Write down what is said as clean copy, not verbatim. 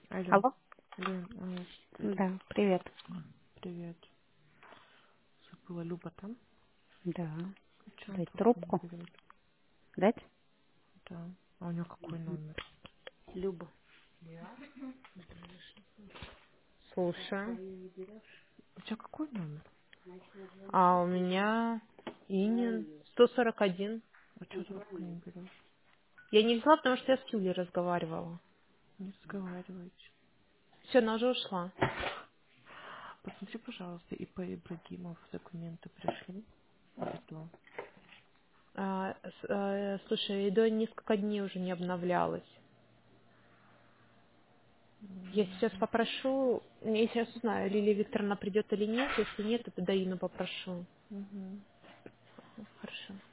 Алло, Алло? Лен, Да, привет. привет. Забыла, Люба там? Да. Че она Дать трубку не трубку? берет? Дать? Да. А у нее какой номер? Люба. Слушаю. У тебя какой номер? А у меня Инин 141. А что трубку не берешь? Я не взяла, потому что я с Юлей разговаривала. Не разговаривайте. Все, она уже ушла. Посмотри, пожалуйста, ИП Ибрагимов документы пришли. Иду. Слушай, до несколько дней уже не обновлялась. Я сейчас попрошу, я сейчас узнаю, Лилия Викторовна придет или нет. Если нет, то тогда Ину попрошу. Угу. Хорошо.